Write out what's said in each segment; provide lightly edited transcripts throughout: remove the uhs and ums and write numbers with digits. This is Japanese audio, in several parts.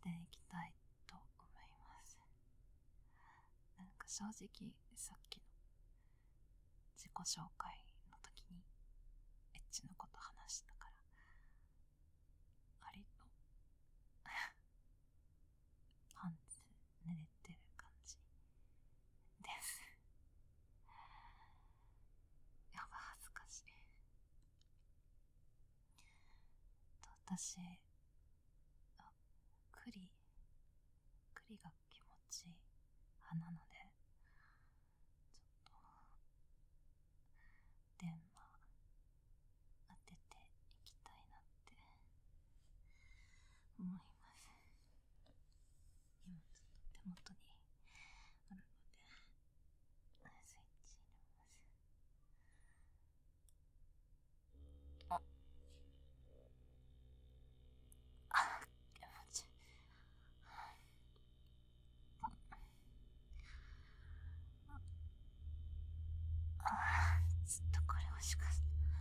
していきたいと思います。なんか正直さっきの自己紹介の時にエッチなこと話したから割とパンツ濡れてる感じです。やば恥ずかしい。私栗が気持ちいい派なので、ちょっと電話当てていきたいなって思います。今ちょっと手元にあるのでスイッチ入れます。気持ちいい。ずっとこれ欲しかった。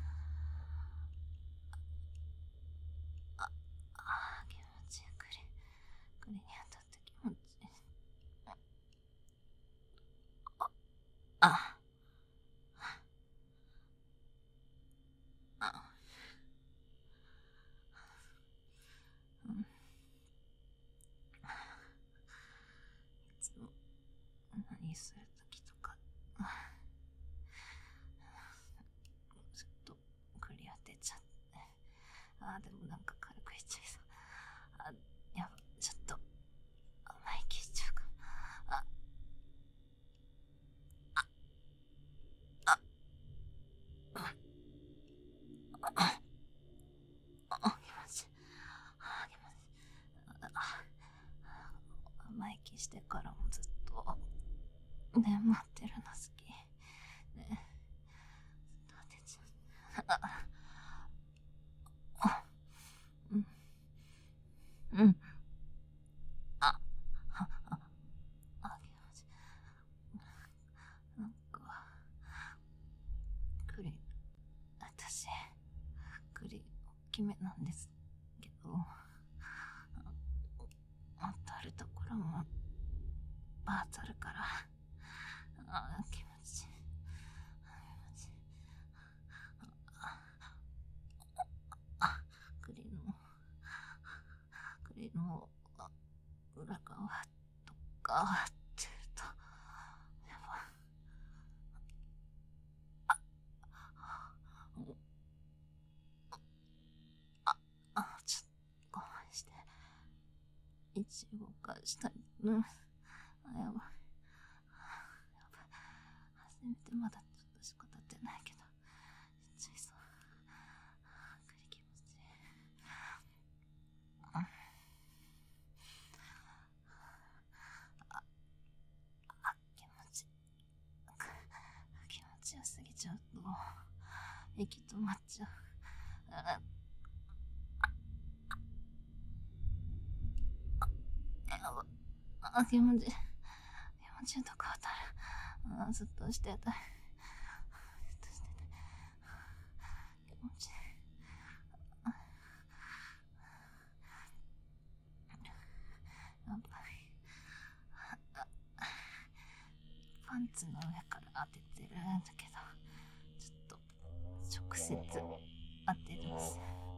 気持ちいい。これに当たって気持ちいい。いつも何するときとかちょっと栗当てちゃって、でもなんか軽くいっちゃいそう。やば、ちょっと甘い気しちゃうかも。甘い気してからもずっと眠ってるの好き。ね、ずっと当てちゃう。気持ちなんか私栗大きめなんですけど、当たるところもバーツあるから気持ちいい。栗の裏側とかってるとやばい。ちょっと我慢して一動かしたい。やばい。初めてまだちょっとしか立ってないけどいっちゃいそう。栗気持ちいい。気持ちよすぎちゃうと息止まっちゃう。気持ちいいとこ当たる。ずっとしてたい。気持ちいい。やばい。パンツの上から当ててるんだけど、ちょっと直接当てます。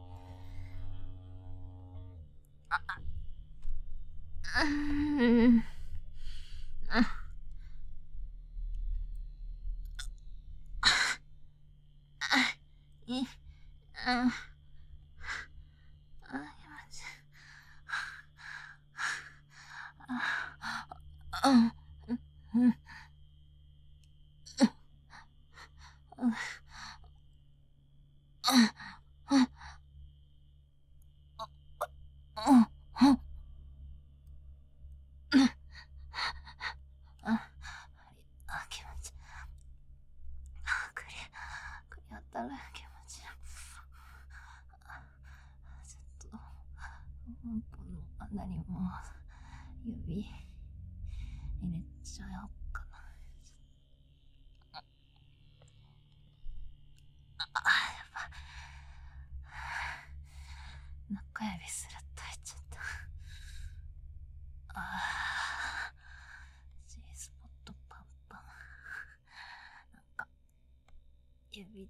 気持ちいい。栗当たる。気持ちいい。ちょっとうんこの穴にも指入れちゃおうかな。やばい。中指すらっと入っちゃった。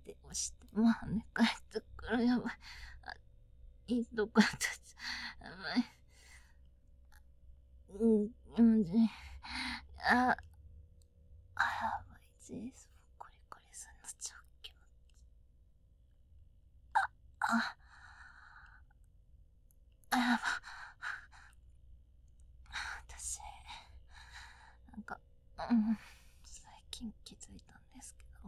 て押しても跳ね返ってくる。やばい。いいとこだった。やばい。あ、やばい。ジースコリコリするの超気持ちいい。あ、やば。私、なんか、最近気づいたんですけど、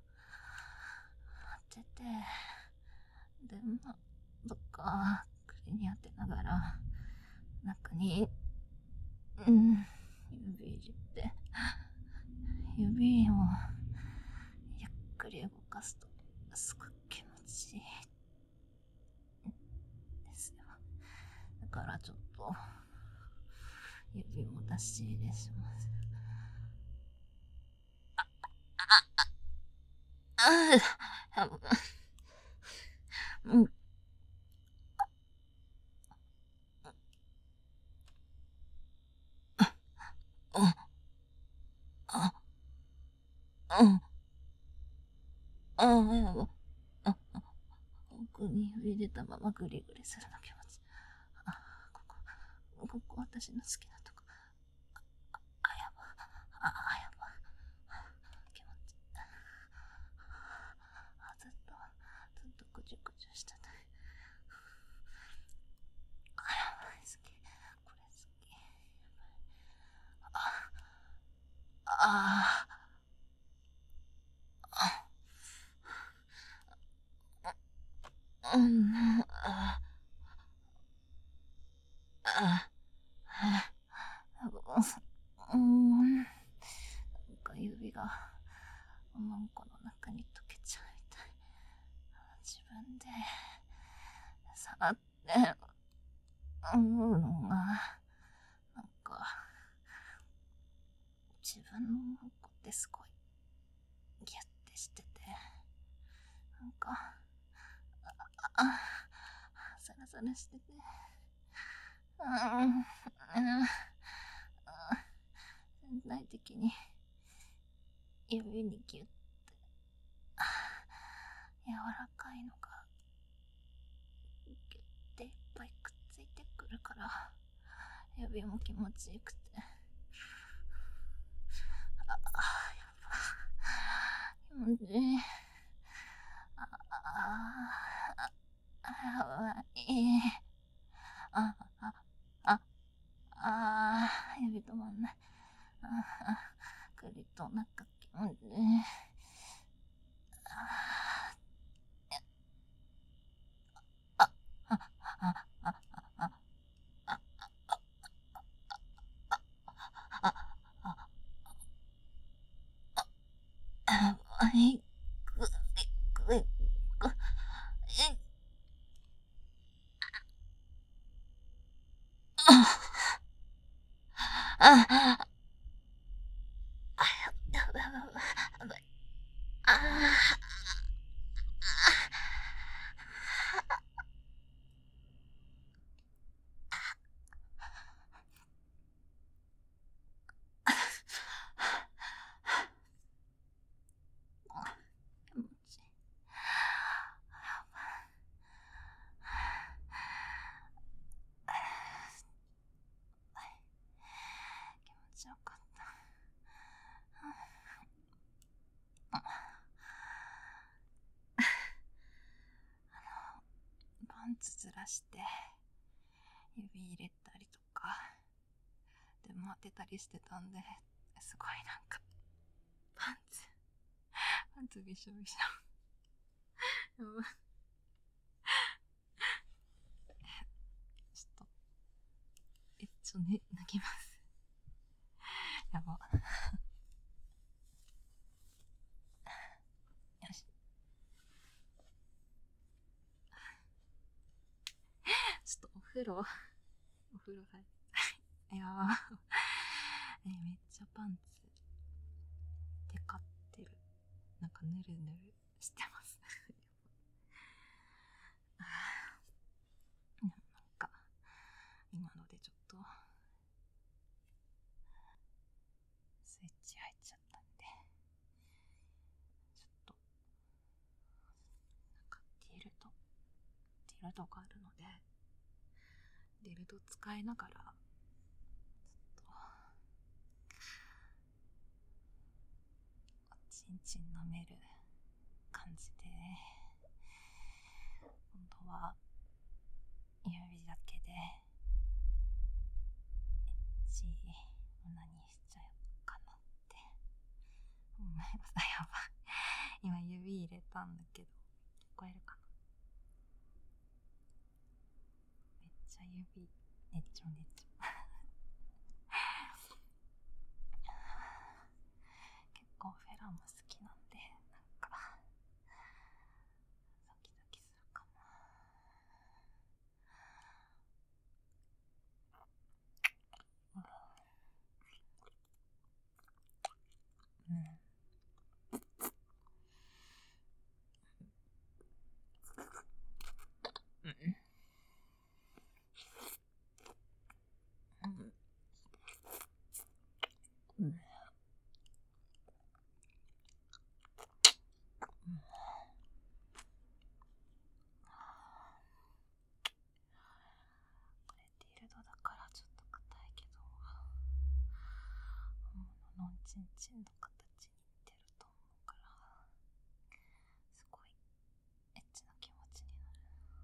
当てて、で、どっか首に当てながら、中に、指入れて、指をゆっくり動かすと、すごく気持ちいいですよ。だからちょっと、指も出し入れします。うん。奥に指出たままグリグリするの気持ちいい。ここ私の好きなとこ。やば。やば。気持ちいい。ずっとぐじゅぐじゅしてた。やばい、好き。これ好き。ああ。うん。なんか指がおまんこの中に溶けちゃうみたい。自分で触って思うのが、なんか自分のおまんこってすごいギュッてしてて、なんかサラサラしてて、全体的に指にギュッて柔らかいのがギュッていっぱいくっついてくるから、指も気持ちよくて、やばい。気持ちいい。やばい。指止まんない。首となんか気持ちいい。やばい。気持ちよかった。パンツずらして指入れたりとかでも当てたりしてたんで、すごいなんかパンツびしょびしょ。やばい。ちょっと脱ぎます。やば。よし。ちょっとお風呂入いやーめっちゃパンツテカってる。なんかぬるぬるしてますでもなんか今のでちょっとスイッチ入っちゃったんで、ちょっとドがあるので、ディルド使いながらちょっとチンチン舐める感じで、今度は指だけでエッチオナニーしちゃうかなって思います。やばい、今指入れたんだけど聞こえるかな。めっちゃ指ねっちょねっちょ結構フェラも好きなんで、なんかドキドキするかな。これディルドだからちょっと硬いけど、本物のチンチンの形に似てると思うから、すごいエッチな気持ちになる。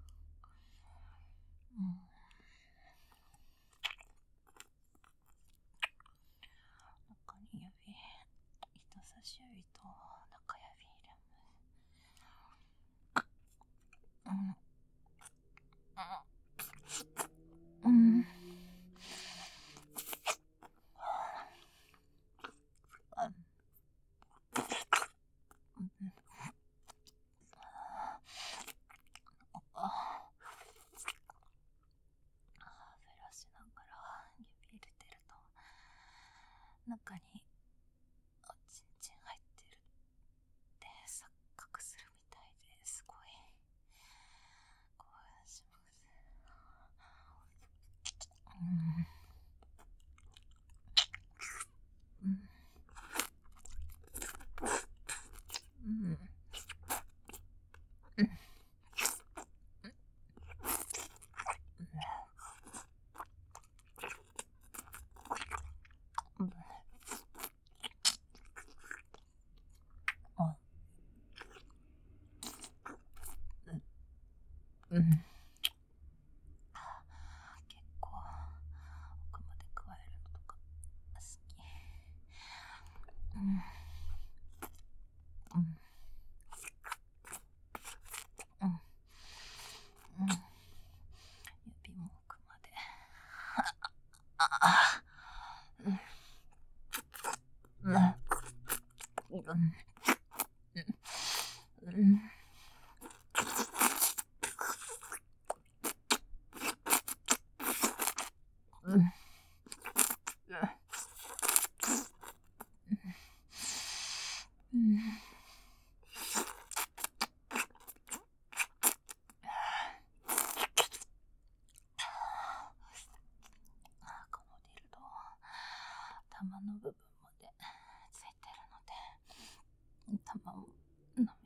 中に指、人差し指と中指入れます。フェラしながら指入れてると中にチンチン入ってるって錯覚するみたいですごい興奮します。結構奥まで加えるのとか好き。指も奥までこのディルド玉の部分までついてるので玉を舐めます。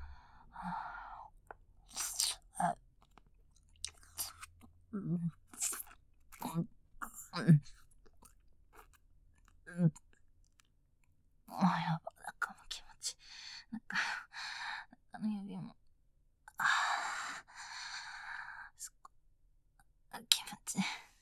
やば、中も気持ちいい。中の指もすっごい気持ちいい。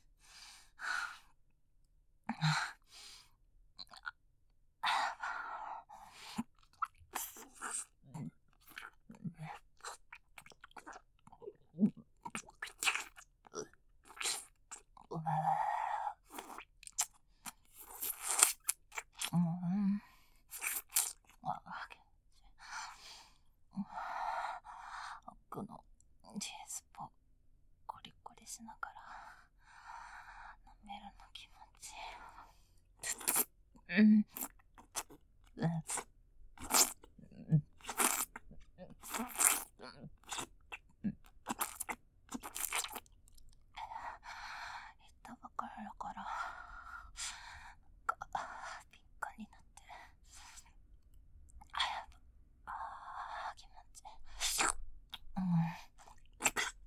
奥の G スポコリコリしながら舐めるの気持ちいい。板ばかりだからピンカになってる。気持ちいい。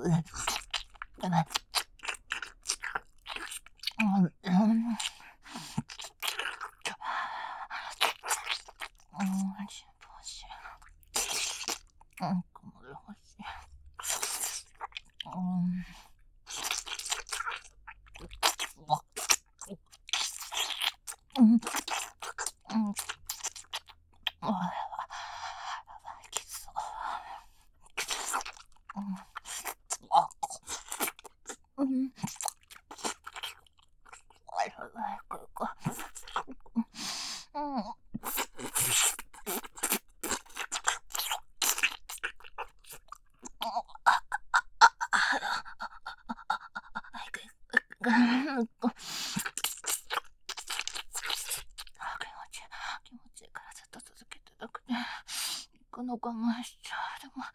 気持ちいいからずっと続けてたくて、行くの我慢しちゃう。でも、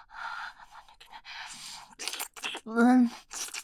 なんで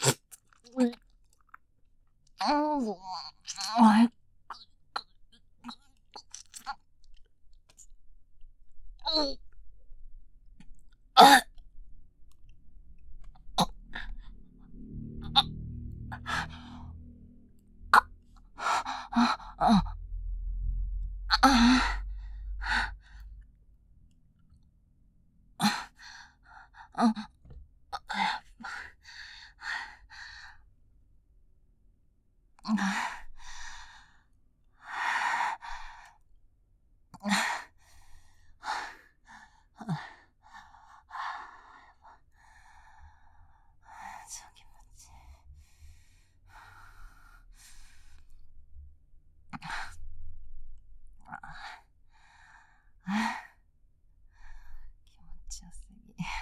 そう気持ちいい。気持ちよすぎ。や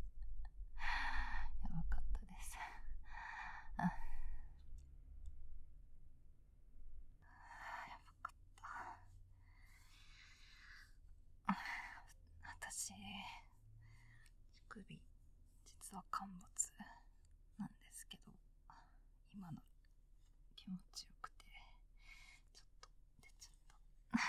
ばかったです。やばかった。私、乳首、実は陥没なんですけど、今の気持ちよくて、ちょっと出ちゃった。ちょっと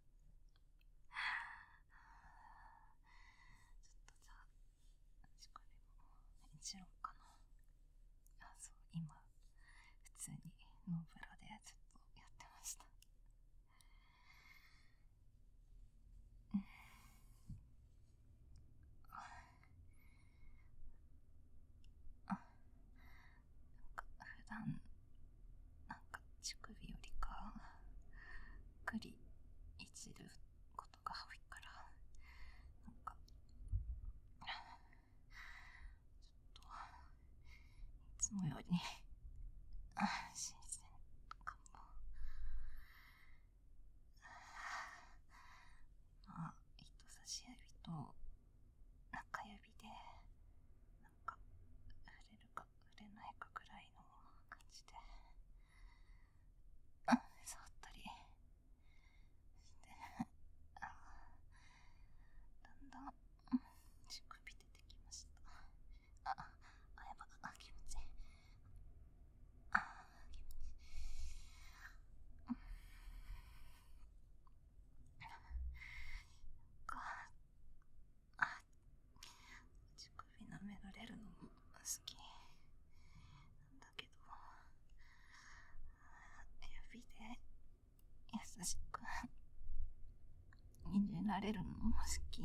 じゃあ、乳首もいじろうかな。そう、今、普通にノーブラでずっとやってました。普段なんか乳首よりかくりいじることが多いから、なんかちょっといつもより新鮮かも。まあ、人差し指と中指でなんか触れるか触れないかぐらいの感じで触ったりして、だんだん乳首出てきました。やば、気持ちいい。乳首舐められるのも好きなんだけど、指で優しくいじられるのも好き。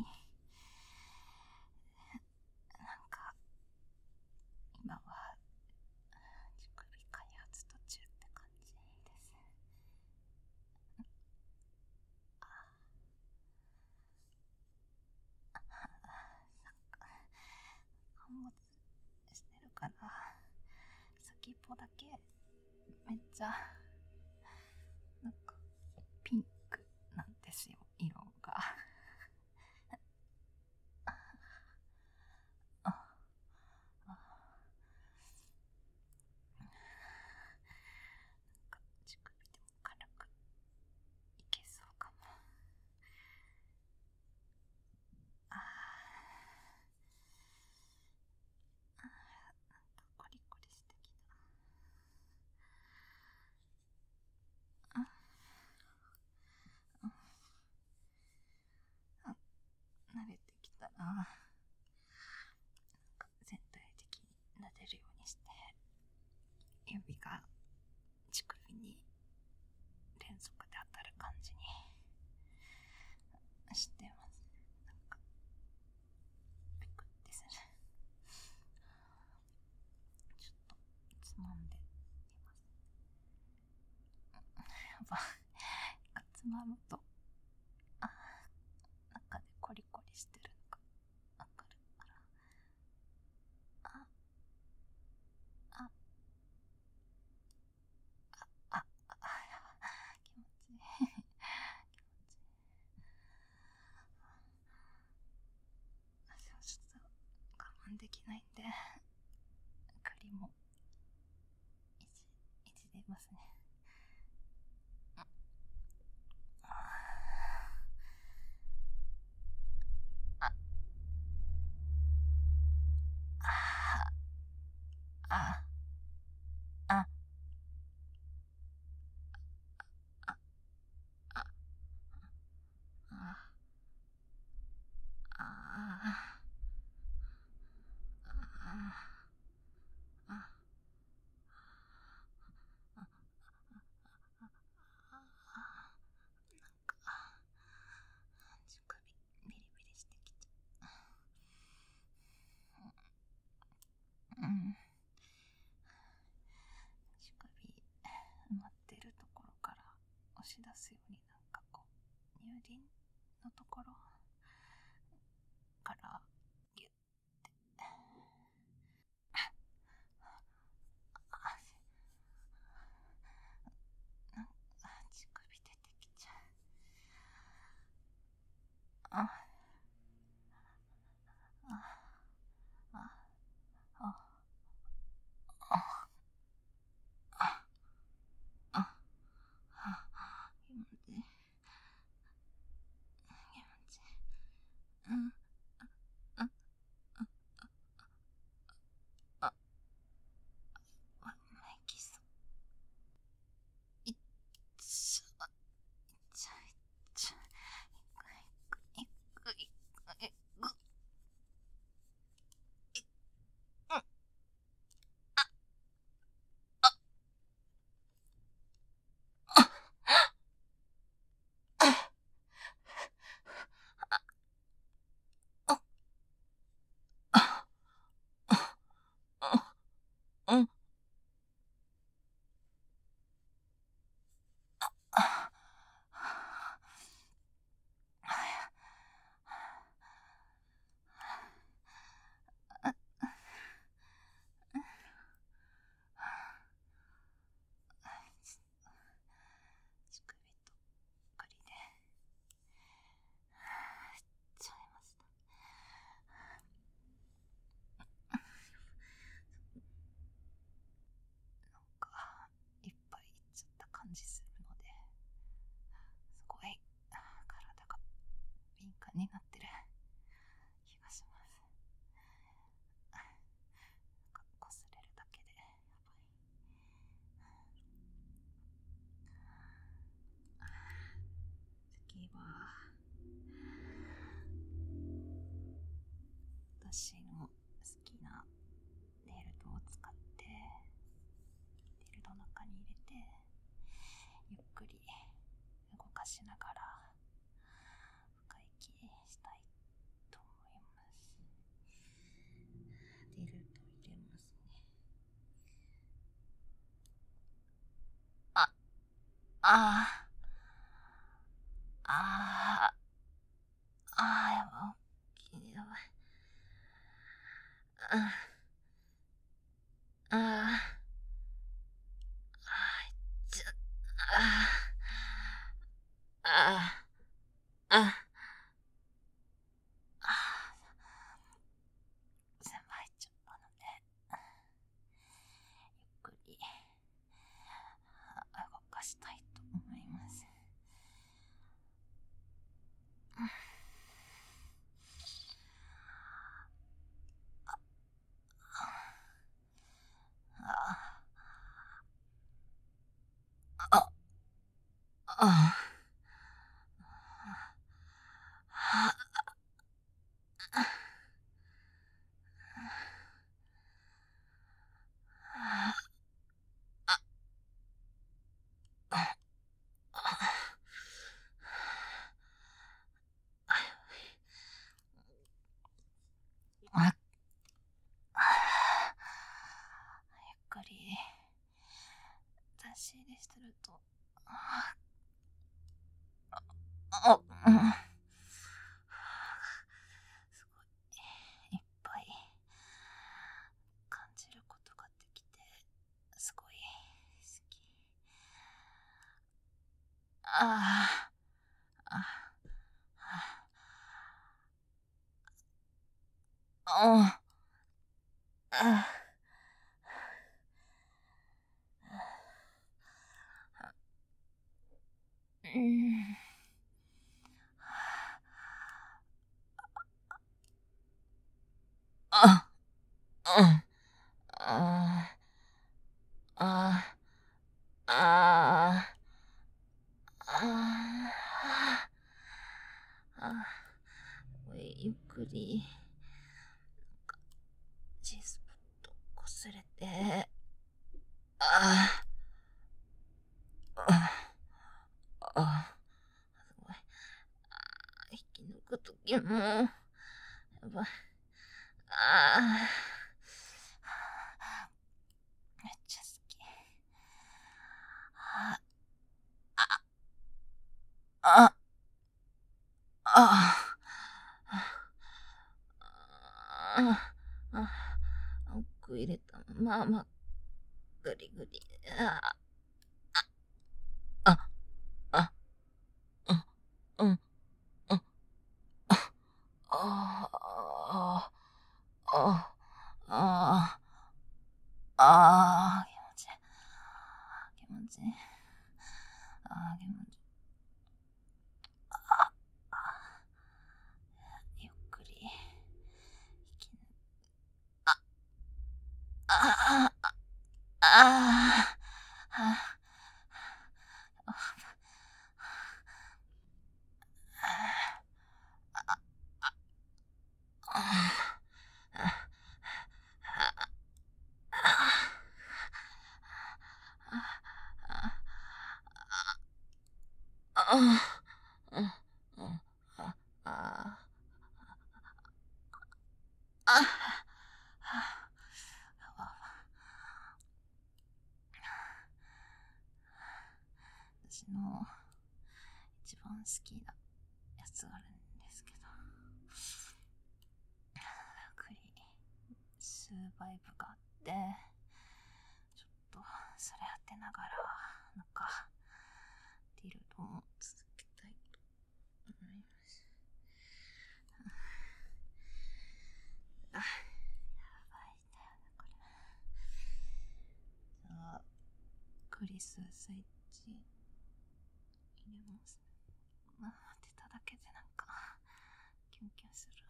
なんか今は乳首開発途中って感じです。陥没してるから、先っぽだけめっちゃなんかピンクなんですよ、色が。乳首でも軽くいけそうかも。なんかコリコリしてきた。 りのところからギュッて、なんか乳首出てきちゃう。あああああああ今でうん、あ、あ、あ、マイキス。いっちゃ、いっちゃ、いっちゃ、いく、いく、いく、いく、いく、うん、あ、あ、あ、あ、あ、あ、うん、あ、乳首と栗でちゃいました。なんかいっぱいいっちゃった感じするので、すごい体が敏感になってる気がします。なんか擦れるだけでやばい。次は私の好きなネイルドを使ってネイルドの中に入れてゆっくり動かしながら深息したいと思います。ネイルド入れますね。あ、あー、あー、あー、やばい、やばい。あ、あー、ちょ、あー、あー、あ、あ、全部入っちゃったので、ゆっくり動かしたいと思います。あ、あ、あ、ゆっくり出し入れしてると、うん、すごいいっぱい感じることができて、すごい好き。ああ、あ、あ、うん、あ、うん、あ、あ、あ、あ、あ、ゆっくり G スポット擦れて、あ、あ、あ、すごい。引き抜くときも、やばい。あ、めっちゃ好き。あ、あ、あ、 ああ、奥入れたまま、ぐりぐり。ああ、あ、あ、うん、うん、ああ、ああ、ああ、気持ちいい。ああ、気持ちいい。ああ、ゆっくり。息抜ああ、ああ、あ私の一番好きなやつがあるんですけど、スーバイブがあって、ちょっとそれ当てながらなんかディルドも続けたいと思います。やばいだよねこれ。じゃあクリススイッチ入れます。当てただけでなんかキュンキュンする。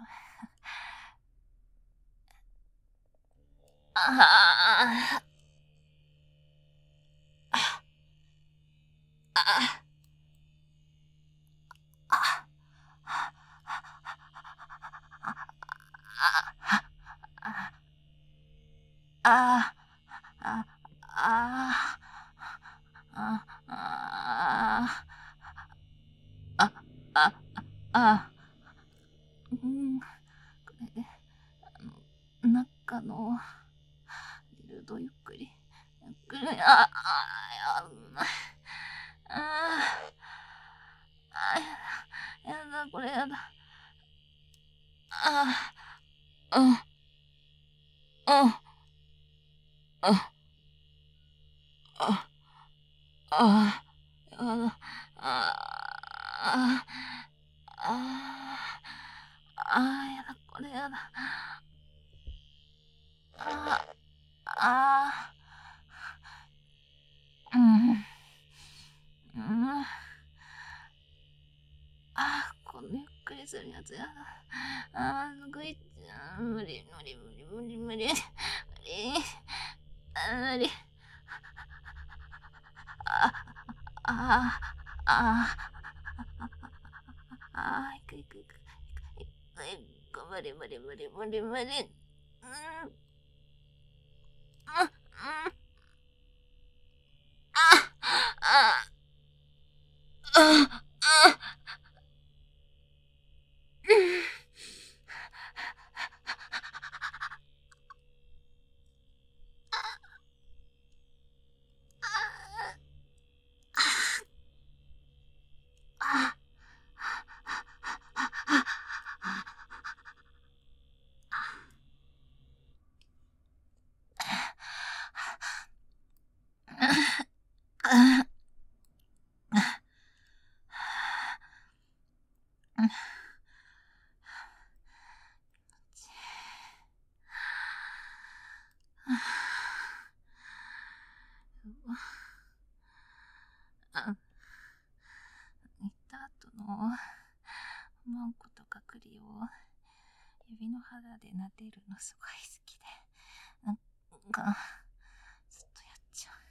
ああああああああああああうん、これで中のディルドゆっくりゆっくりあああやだこれやだあうんうんあああやだあやだこれやだああうんうんこのゆっくりするやつやだ。すごい、無理、無理、無理、無理、無理、無理、無理。あ、あ、あ、いくいくいく。無理、無理、無理、無理、無理。うん、うん、うん、あ、あ、あ、うん。行った後のマンコとか栗を指の肌で撫でるのすごい好きで、なんかずっとやっちゃう。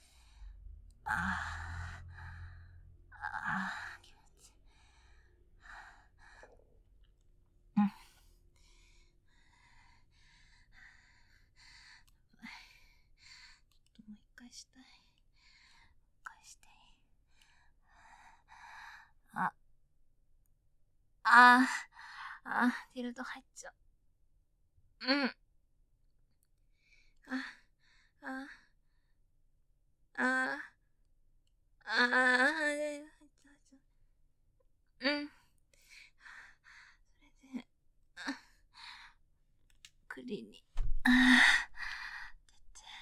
気持ちいい。うん、もう一回したい。もう一回していい？あ、あティルト入っちゃう。うん。あ、あ、あ、入っちゃう。うん。 りに出て、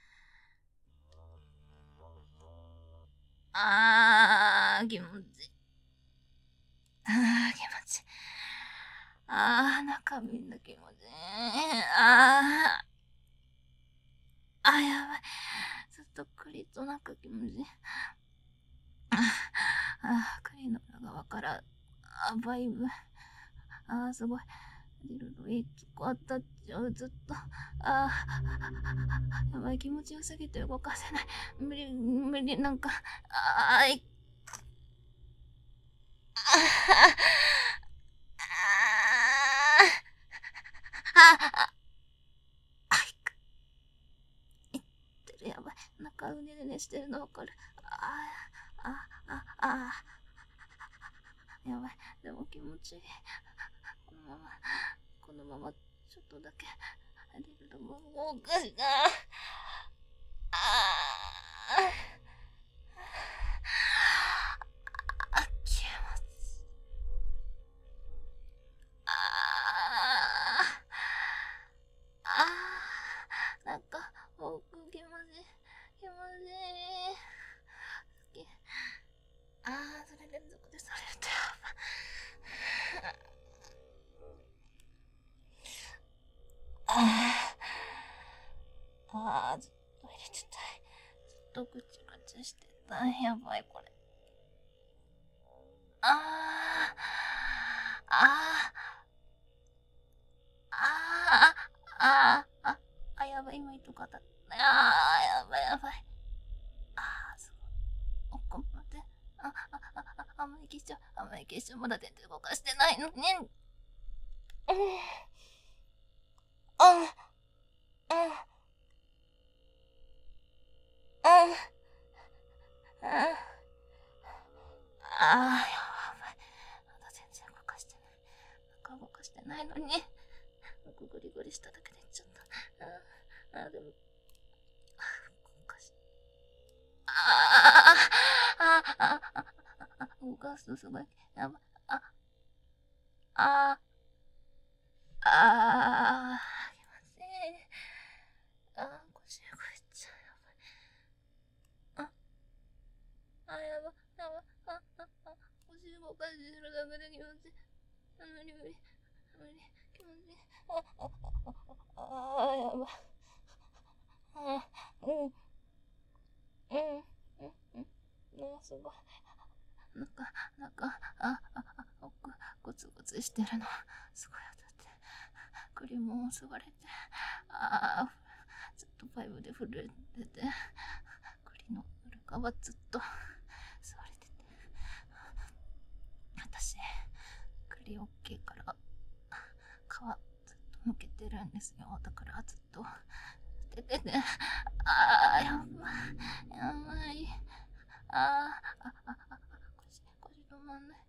気持ちいい。気持ちいい。中身の気持ちいい。やばい。ずっと栗となんか気持ちいい。栗の裏側から、バイブ。すごい。ディルド1個当たっちゃう、ずっと。やばい、気持ちよすぎて動かせない。無理、なんか、いってる、やばい。中うねうねしてるのわかる。やばい、でも気持ちいい。このまま、ちょっとだけ、ディルドも動かしな。気持ちいい。なんか、奥気持ちいい。気持ちいい。好き。それ連続でされるとやばい。ずっと入れてたい。ずっとぐちぐちしてたい。やばい、これ。やばい、今糸が当たった。やばい。すごい。奥まで。甘い結晶、まだ全然動かしてないのに。やばい。まだ全然動かしてない。動かしてないのに。グリグリしただけでいっちゃった。でも、動かし、動かすとすごい。やばい。気持ちいい。腰動いちゃう。やばい。腰動かしてるだけで気持ちいい。無理。気持ちいい。やばい。すごい。なんか、ゴツゴツしてるの。すごい当たって。栗も吸われて。ずっとパイプで震えてて。栗の裏側ずっと吸われてて。私、栗大きいから、皮ずっとむけてるんですよ。だからずっと出てて。やばい。腰止まんない。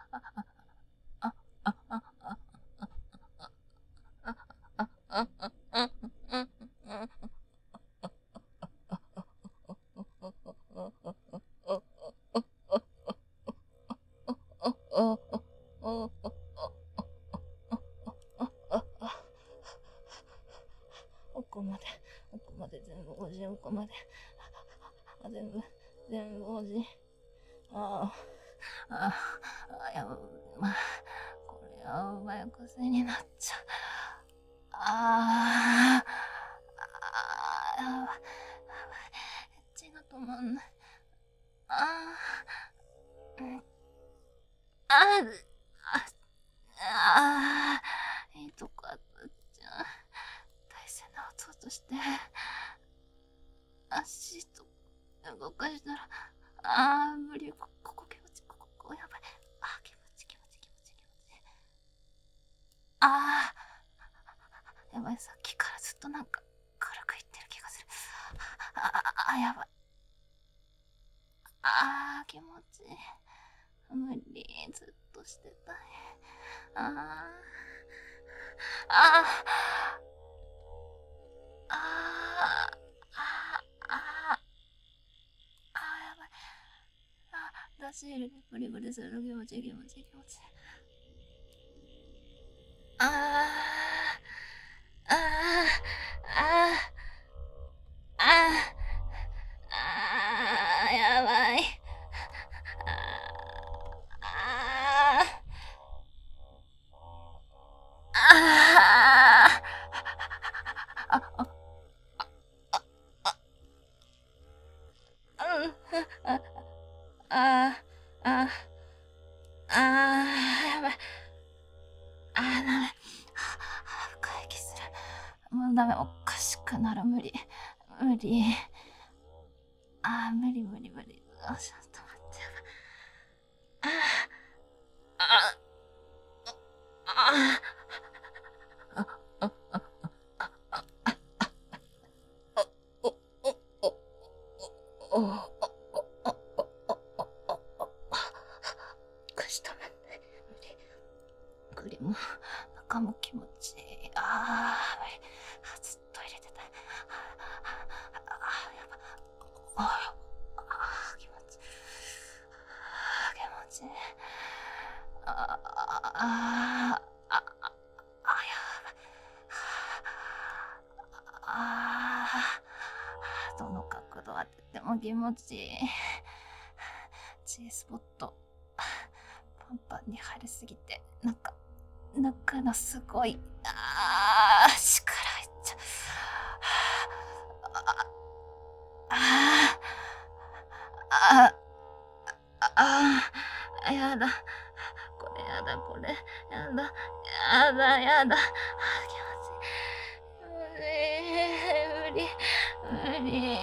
奥まで全部おじ、奥まで。全部おじ。やばい。これやばい癖になっちゃう。やばい。血が止まんない。いいとこあったじゃん。体勢直そうとして、足と動かしたら、無理。ここ気持ちいい。ここやばい。気持ちいい。やばい。さっきからずっとなんか軽くいってる気がする。やばい。気持ちいい。無理。ずっとしてたい。やばい。出し入れでブリブリする。気持ちいい。 ダメ、おかしくなる、無理。無理。無理無理無理。ちょっと待って。下も無理。も中も気持ちいい。無理。ずっと入れてた。やば。気持ちいい。気持ちいい。どの角度当てても気持ちいい。G スポットパンパンに張りすぎて、なんか抜くのすごい。力入っちゃう。やだ。これやだ、これ。やだ。やだ、やだ。気持ちいい。無理。無理。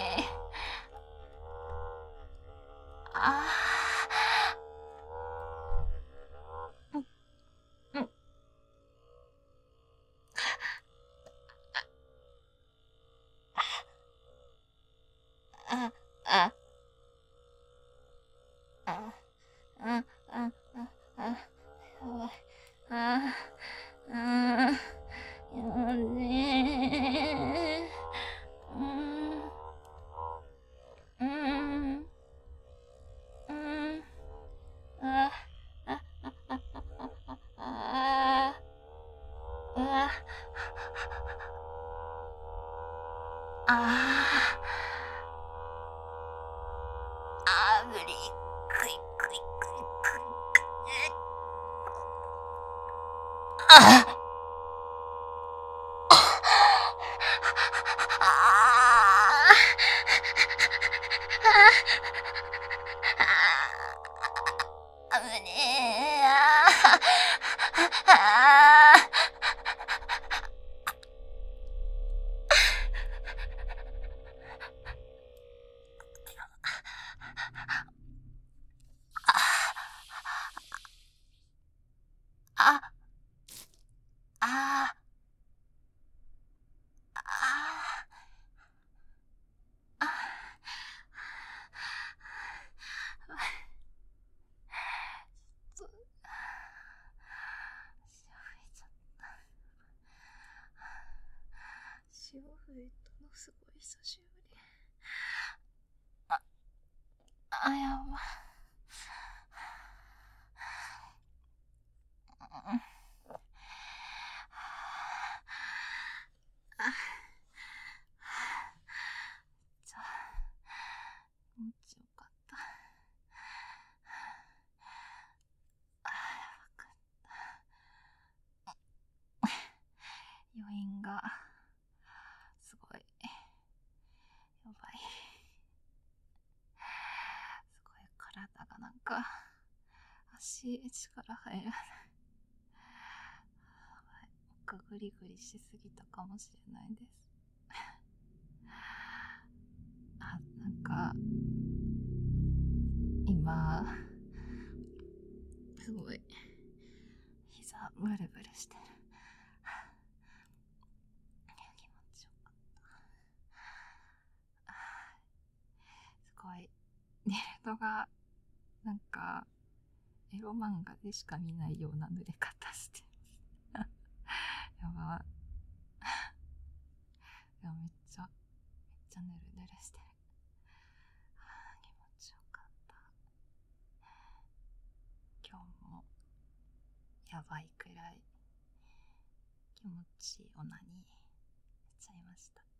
無理。くいくいくいくい。潮吹いたのすごい久しぶり。やば。気持ちよかった。余韻がすごいやばい。すごい体がなんか足力入らない。グリグリしすぎたかもしれないです。なんか今すごい膝ブルブルしてる。気持ちよかった。すごいネイルがなんかエロ漫画でしか見ないような濡れ方してる。やばい。でもめっちゃぬるぬるしてる。気持ちよかった。今日もやばいくらい気持ちいいオナニーしちゃいました。